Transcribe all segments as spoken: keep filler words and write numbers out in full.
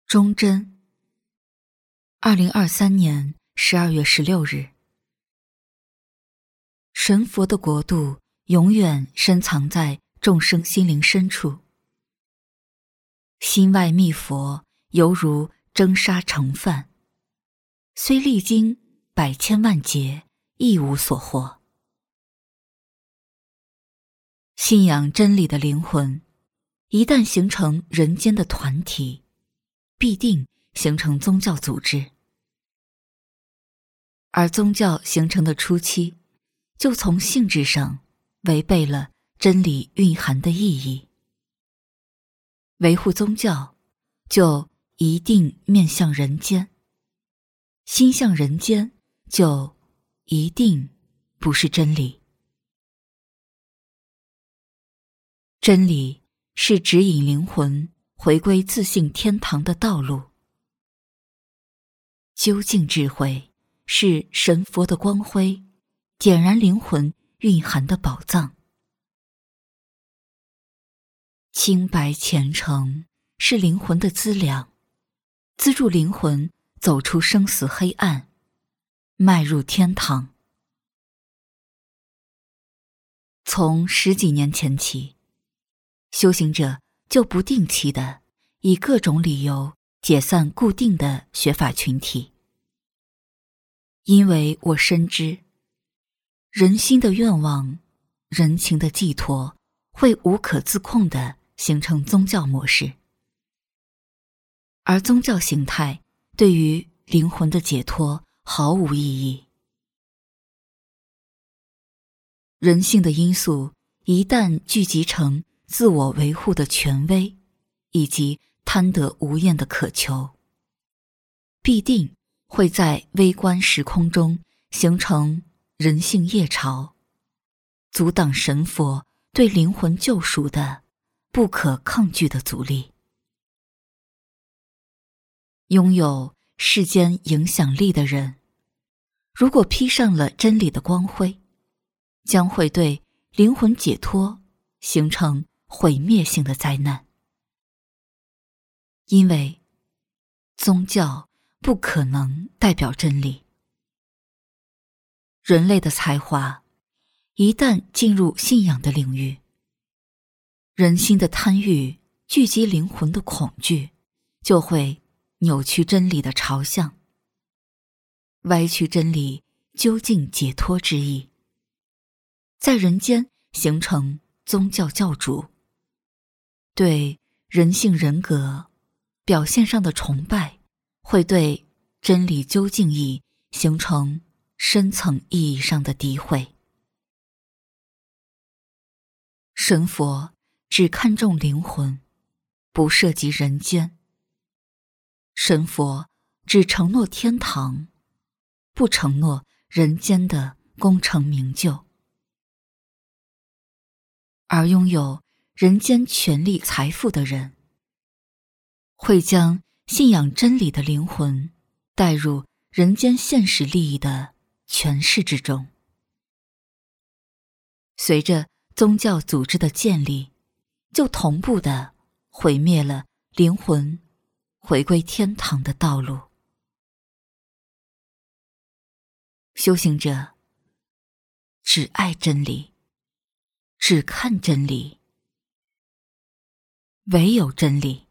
忠贞。二零二三年十二月十六日。神佛的国度永远深藏在众生心灵深处，心外觅佛犹如蒸沙盛饭，虽历经百千万劫亦无所获。信仰真理的灵魂一旦形成人间的团体，必定形成宗教组织。而宗教形成的初期，就从性质上违背了真理蕴含的意义。维护宗教，就一定面向人间；心向人间，就一定不是真理。真理是指引灵魂回归自性天堂的道路。究竟智慧是神佛的光辉，点燃灵魂蕴含的宝藏。清白虔诚是灵魂的资粮，资助灵魂走出生死黑暗，迈入天堂。从十几年前起，修行者就不定期的以各种理由解散固定的学法群体。因为我深知，人心的愿望、人情的寄托，会无可自控地形成宗教模式。而宗教形态对于灵魂的解脱毫无意义。人性的因素一旦聚集成自我维护的权威，以及贪得无厌的渴求，必定会在微观时空中形成人性业潮，阻挡神佛对灵魂救赎的不可抗拒的阻力。拥有世间影响力的人，如果披上了真理的光辉，将会对灵魂解脱形成毁灭性的灾难。因为宗教不可能代表真理。人类的才华一旦进入信仰的领域，人心的贪欲聚集灵魂的恐惧，就会扭曲真理的朝向，歪曲真理究竟解脱之意，在人间形成宗教教主，对人性人格表现上的崇拜，会对真理究竟义形成深层意义上的诋毁。神佛只看重灵魂，不涉及人间。神佛只承诺天堂，不承诺人间的功成名就。而拥有人间权力财富的人，会将信仰真理的灵魂带入人间现实利益的权势之中。随着宗教组织的建立，就同步地毁灭了灵魂回归天堂的道路。修行者只爱真理，只看真理，唯有真理。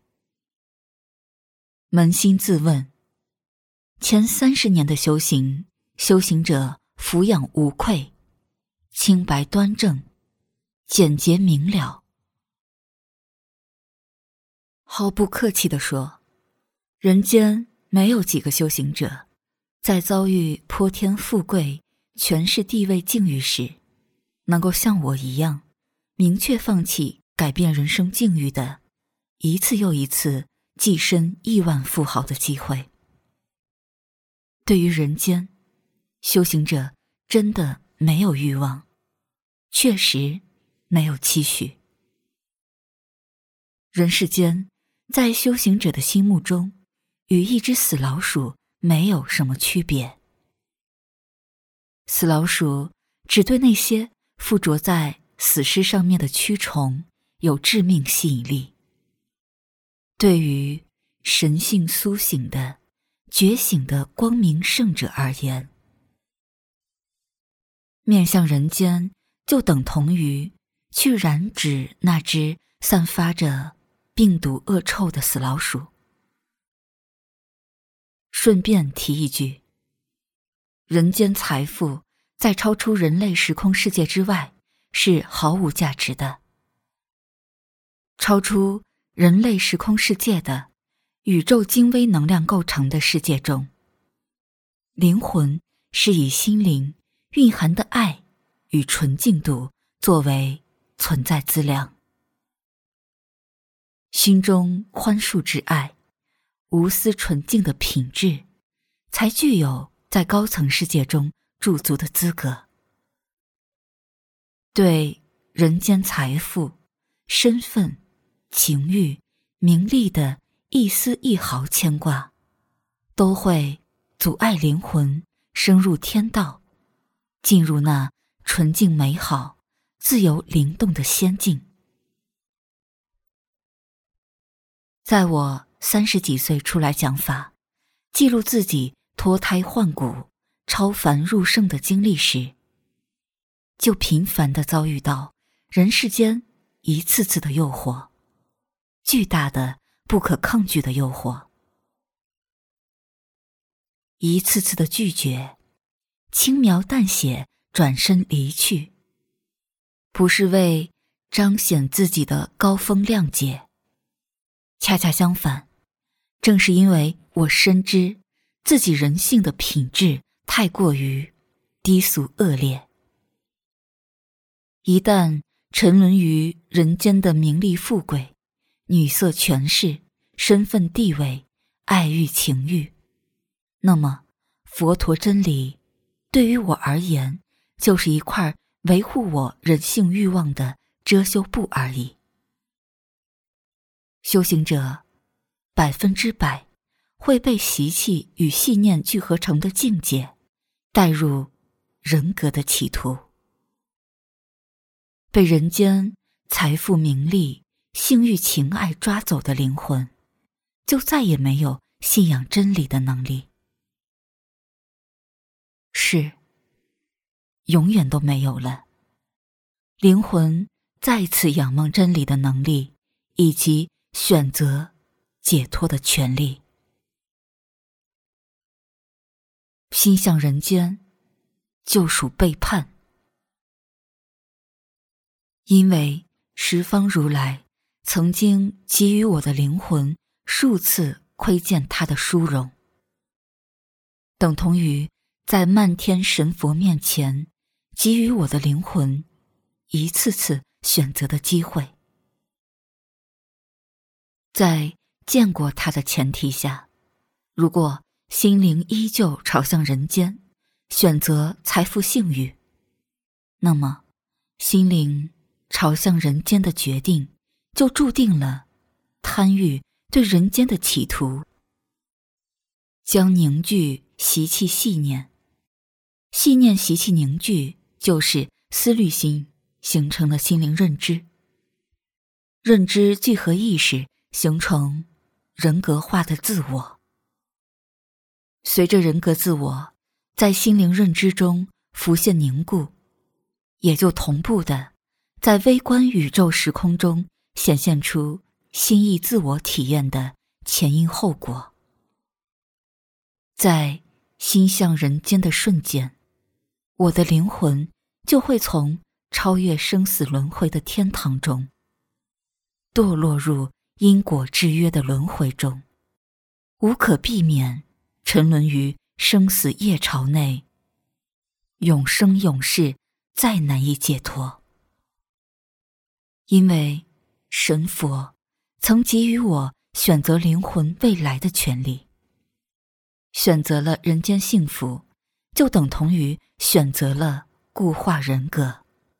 扪心自问，前三十年的修行，修行者俯仰无愧，清白端正，简洁明了。毫不客气地说，人间没有几个修行者，在遭遇泼天富贵、权势地位境遇时，能够像我一样，明确放弃改变人生境遇的，一次又一次跻身亿万富豪的机会。对于人间，修行者真的没有欲望，确实没有期许。人世间，在修行者的心目中，与一只死老鼠没有什么区别。死老鼠只对那些附着在死尸上面的蛆虫有致命吸引力。对于神性苏醒的、觉醒的光明圣者而言，面向人间就等同于去染指那只散发着病毒恶臭的死老鼠。顺便提一句，人间财富在超出人类时空世界之外是毫无价值的。超出人类时空世界的宇宙精微能量构成的世界中，灵魂是以心灵蕴含的爱与纯净度作为存在资粮。心中宽恕之爱，无私纯净的品质，才具有在高层世界中驻足的资格。对人间财富、身份、情欲、名利的一丝一毫牵挂，都会阻碍灵魂升入天道，进入那纯净美好、自由灵动的仙境。在我三十几岁出来讲法，记录自己脱胎换骨、超凡入圣的经历时，就频繁地遭遇到人世间一次次的诱惑，巨大的不可抗拒的诱惑，一次次的拒绝，轻描淡写转身离去，不是为彰显自己的高风亮节，恰恰相反，正是因为我深知自己人性的品质太过于低俗恶劣，一旦沉沦于人间的名利富贵、女色权势、身份地位、爱欲情欲，那么佛陀真理对于我而言，就是一块维护我人性欲望的遮羞布而已。修行者百分之百会被习气与信念聚合成的境界带入人格的歧途，被人间财富名利、性欲情爱抓走的灵魂，就再也没有信仰真理的能力，是永远都没有了灵魂再次仰望真理的能力，以及选择解脱的权利。心向人间就属背叛，因为十方如来曾经给予我的灵魂数次窥见他的殊荣，等同于在漫天神佛面前给予我的灵魂一次次选择的机会。在见过他的前提下，如果心灵依旧朝向人间，选择财富性欲，那么心灵朝向人间的决定就注定了贪欲对人间的企图，将凝聚习气细念，细念习气凝聚就是思虑心，形成了心灵认知，认知聚合意识，形成人格化的自我。随着人格自我在心灵认知中浮现凝固，也就同步的在微观宇宙时空中显现出心意自我体验的前因后果。在心向人间的瞬间，我的灵魂就会从超越生死轮回的天堂中堕落入因果制约的轮回中，无可避免沉沦于生死业潮内，永生永世再难以解脱。因为神佛曾给予我选择灵魂未来的权利，选择了人间幸福，就等同于选择了固化人格。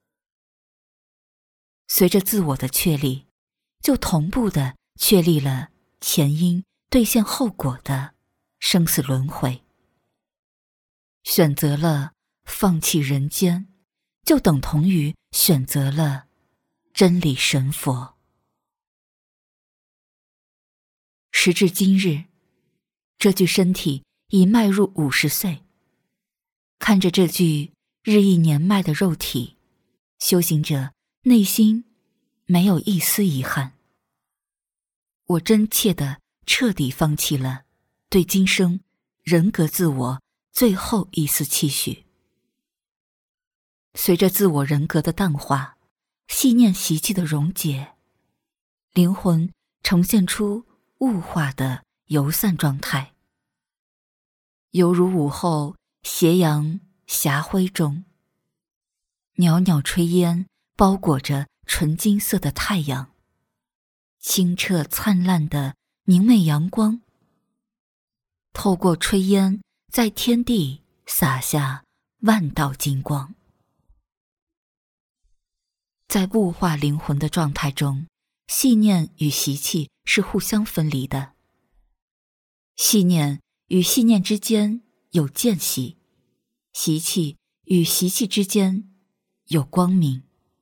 随着自我的确立，就同步地确立了前因兑现后果的生死轮回。选择了放弃人间，就等同于选择了真理神佛。 时至今日，这具身体已迈入五十岁。看着这具日益年迈的肉体，修行者内心没有一丝遗憾。我真切地彻底放弃了对今生人格自我最后一丝期许。随着自我人格的淡化，细念习气的溶解，灵魂呈现出雾化的游散状态，犹如午后斜阳霞辉中，袅袅炊烟包裹着纯金色的太阳，清澈灿烂的明媚阳光透过炊烟在天地洒下万道金光。在雾化灵魂的状态中，细念与习气是互相分离的。细念与细念之间有间隙，习气与习气之间有光明。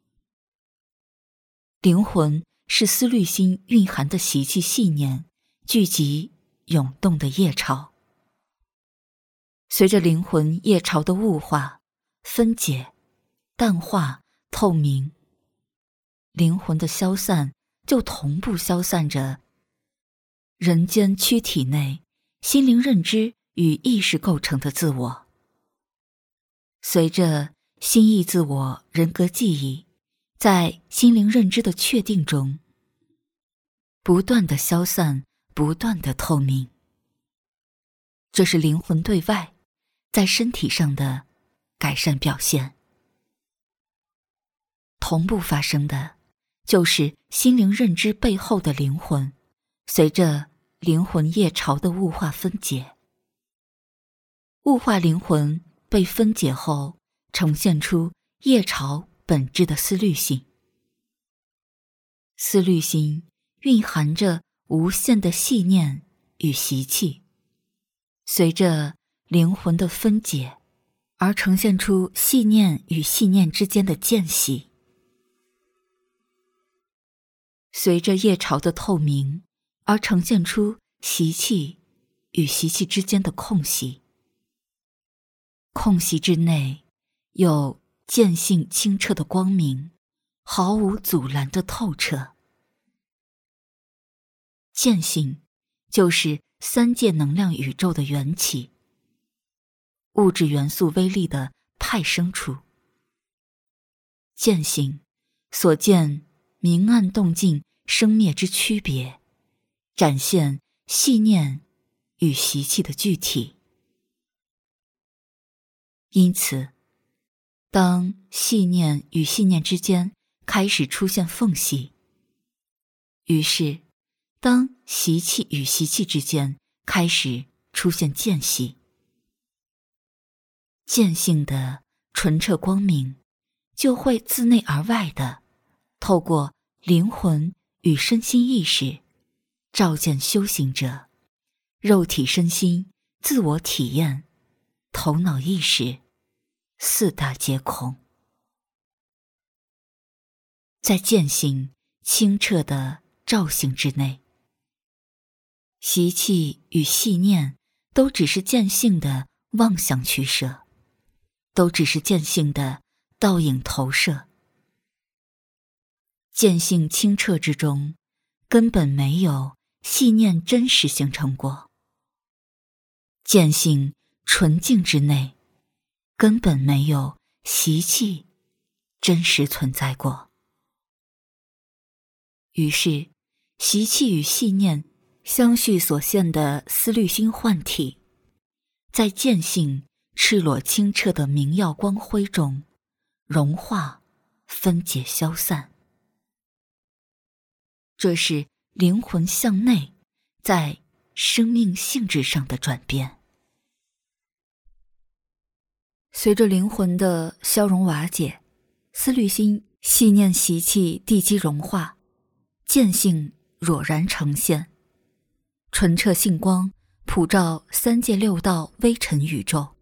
灵魂是思虑心蕴含的习气细念聚集涌动的业潮。随着灵魂业潮的雾化、分解、淡化、透明，灵魂的消散就同步消散着人间躯体内心灵认知与意识构成的自我。随着心意自我人格记忆在心灵认知的确定中不断的消散，不断的透明，这是灵魂对外在身体上的改善表现。同步发生的就是心灵认知背后的灵魂，随着灵魂业潮的雾化分解，雾化灵魂被分解后呈现出业潮本质的思虑性。思虑心蕴含着无限的细念与习气，随着灵魂的分解而呈现出细念与细念之间的间隙。随着业潮的透明而呈现出习气与习气之间的空隙。空隙之内有见性清澈的光明，毫无阻拦的透彻。见性就是三界能量宇宙的缘起，物质元素威力的派生处。见性所见明暗动静生灭之区别，展现细念与习气的具体。因此，当细念与细念之间开始出现缝隙，于是当习气与习气之间开始出现间隙，见性的纯澈光明就会自内而外的透过灵魂与身心意识照见修行者肉体身心自我体验头脑意识四大皆空。在见性清澈的照性之内，习气与细念都只是见性的妄想取舍，都只是见性的倒影投射。见性清澈之中根本没有细念真实形成过，见性纯净之内根本没有习气真实存在过。于是习气与细念相续所现的思虑心幻体，在见性赤裸清澈的明耀光辉中融化、分解、消散。这是灵魂向内在生命性质上的转变。随着灵魂的消融瓦解，思虑心细念习气地基融化，见性裸然呈现，纯澈性光普照三界六道微尘宇宙，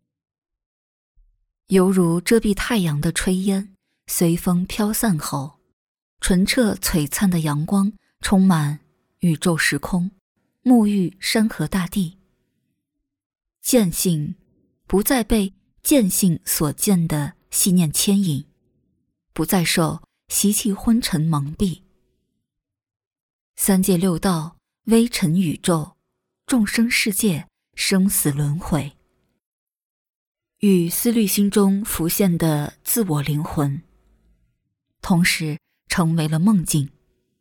犹如遮蔽太阳的炊烟随风飘散后，纯澈璀璨的阳光充满宇宙时空， 沐浴山河大地。见性不再被见性所见的细念牵引，不再受习气昏沉蒙蔽。三界六道、微尘宇宙、众生世界、生死轮回，与思虑心中浮现的自我灵魂，同时成为了梦境。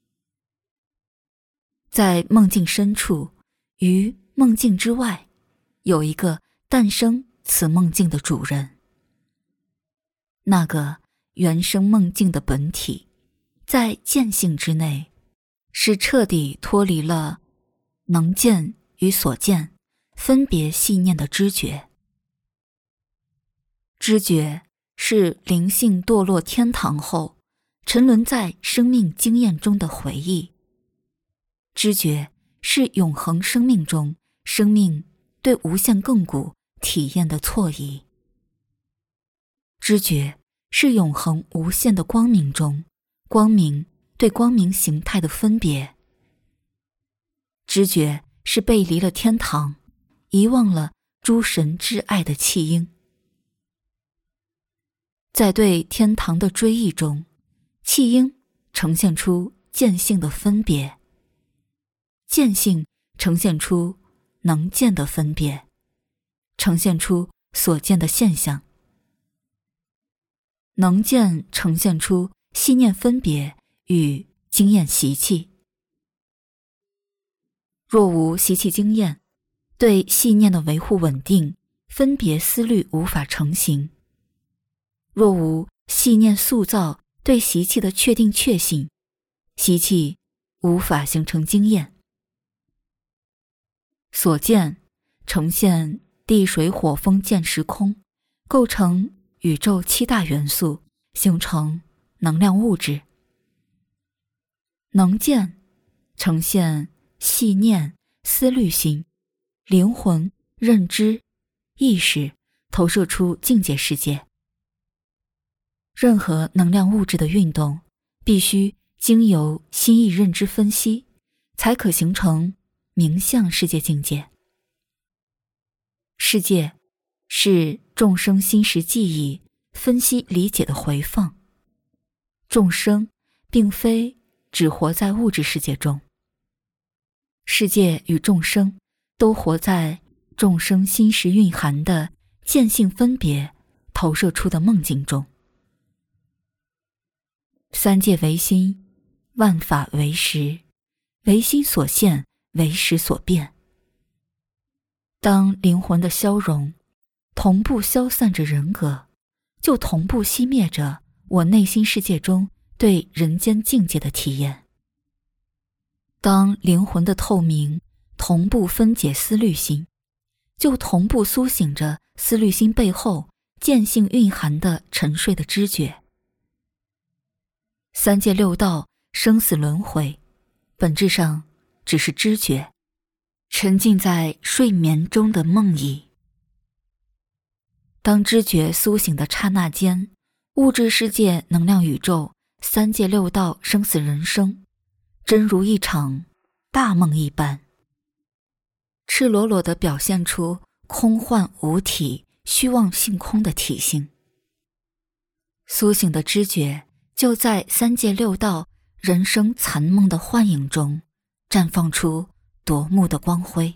在梦境深处，于梦境之外，有一个诞生此梦境的主人。那个原生梦境的本体，在见性之内，是彻底脱离了能见与所见分别细念的知觉。知觉是灵性堕落天堂后沉沦在生命经验中的回忆。知觉是永恒生命中生命对无限亘古体验的错移。知觉是永恒无限的光明中光明对光明形态的分别。知觉是背离了天堂，遗忘了诸神之爱的弃婴。在对天堂的追忆中，弃婴呈现出见性的分别，见性呈现出能见的分别，呈现出所见的现象。能见呈现出细念分别与经验习气。若无习气经验，对细念的维护稳定，分别思虑无法成形。若无细念塑造对习气的确定确信，习气无法形成经验。所见呈现地水火风见时空，构成宇宙七大元素，形成能量物质。能见呈现细念、思虑心、灵魂、认知、意识投射出境界世界。任何能量物质的运动，必须经由心意认知分析，才可形成明相世界境界。世界是众生心识记忆分析理解的回放。众生并非只活在物质世界中，世界与众生都活在众生心识蕴含的见性分别投射出的梦境中。三界唯心，万法唯识，唯心所现，唯识所变。当灵魂的消融同步消散着人格，就同步熄灭着我内心世界中对人间境界的体验。当灵魂的透明同步分解思虑心，就同步苏醒着思虑心背后见性蕴含的沉睡的知觉。三界六道生死轮回，本质上只是知觉，沉浸在睡眠中的梦呓。当知觉苏醒的刹那间，物质世界、能量宇宙、三界六道生死人生，真如一场大梦一般，赤裸裸地表现出空幻无体、虚妄性空的体性。苏醒的知觉就在三界六道人生残梦的幻影中绽放出夺目的光辉。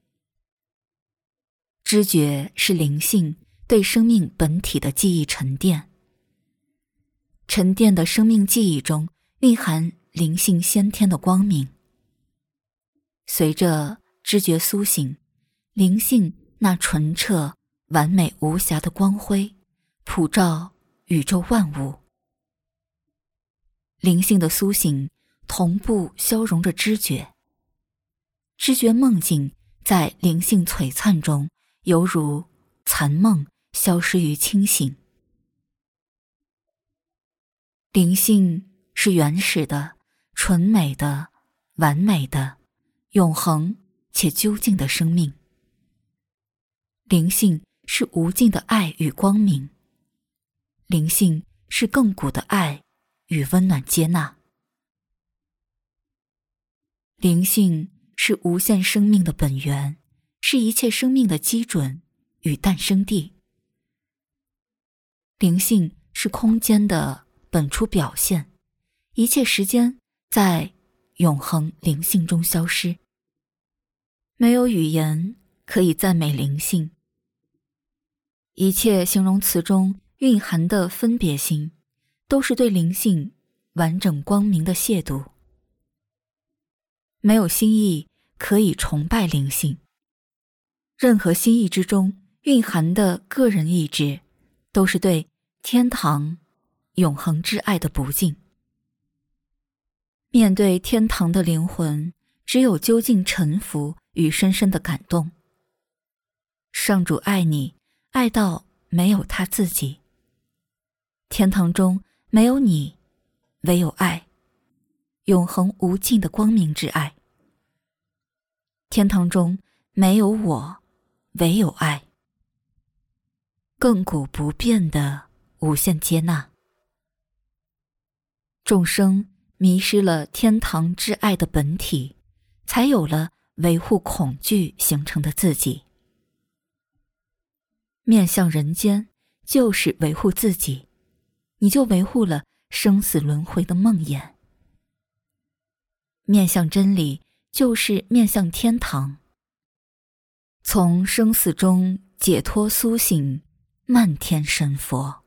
知觉是灵性对生命本体的记忆沉淀，沉淀的生命记忆中蕴含灵性先天的光明。随着知觉苏醒，灵性那纯澈完美无瑕的光辉普照宇宙万物。灵性的苏醒同步消融着知觉，知觉梦境在灵性璀璨中犹如残梦消失于清醒。灵性是原始的、纯美的、完美的、永恒且究竟的生命。灵性是无尽的爱与光明，灵性是亘古的爱与温暖接纳。灵性是无限生命的本源，是一切生命的基准与诞生地。灵性是空间的本初表现，一切时间在永恒灵性中消失。没有语言可以赞美灵性，一切形容词中蕴含的分别心，都是对灵性完整光明的亵渎。没有心意可以崇拜灵性，任何心意之中蕴含的个人意志，都是对天堂永恒之爱的不敬。面对天堂的灵魂，只有究竟臣服与深深的感动。上主爱你，爱到没有他自己。天堂中没有你，唯有爱，永恒无尽的光明之爱。天堂中没有我，唯有爱，亘古不变的无限接纳。众生迷失了天堂之爱的本体，才有了维护恐惧形成的自己。面向人间就是维护自己，你就维护了生死轮回的梦魇。面向真理就是面向天堂，从生死中解脱苏醒，漫天神佛。